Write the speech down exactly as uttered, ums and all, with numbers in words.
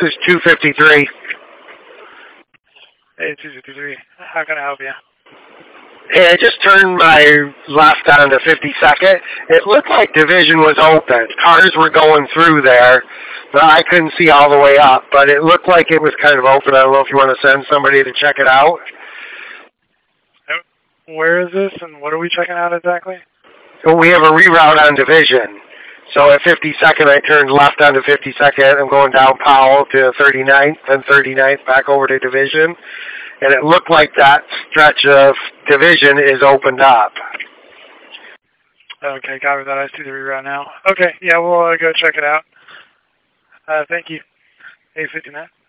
is two fifty-three. Hey, two fifty-three. How can I help you? Hey, I just turned my left onto fifty-second. It looked like Division was open. Cars were going through there, but I couldn't see all the way up. But it looked like it was kind of open. I don't know if you want to send somebody to check it out. Where is this, and what are we checking out exactly? Well, we have a reroute on Division. So at fifty-second, I turned left onto fifty-second. I'm going down Powell to thirty-ninth, then thirty-ninth back over to Division. And it looked like that stretch of Division is opened up. Okay, copy that. I see the reroute now. Okay, yeah, we'll uh, go check it out. Uh, thank you. eight fifty-nine.